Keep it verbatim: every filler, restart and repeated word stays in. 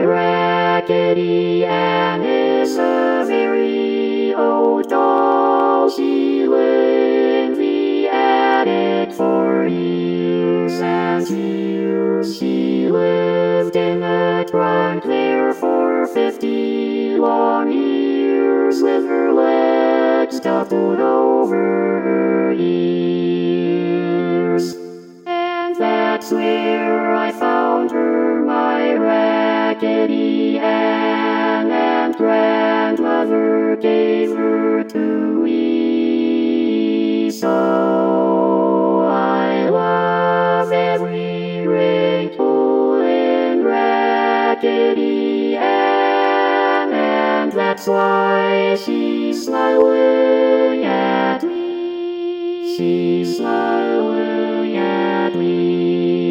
Raggedy Ann is a very old doll. She lived in the attic for years and years. She lived in the trunk there for fifty long years, with her legs doubled over her ears. And that's where I found her, my Raggedy Ann, and grandmother gave her to me. So I love every wrinkle in Raggedy Ann, and that's why she's smiling at me. She's smiling at me.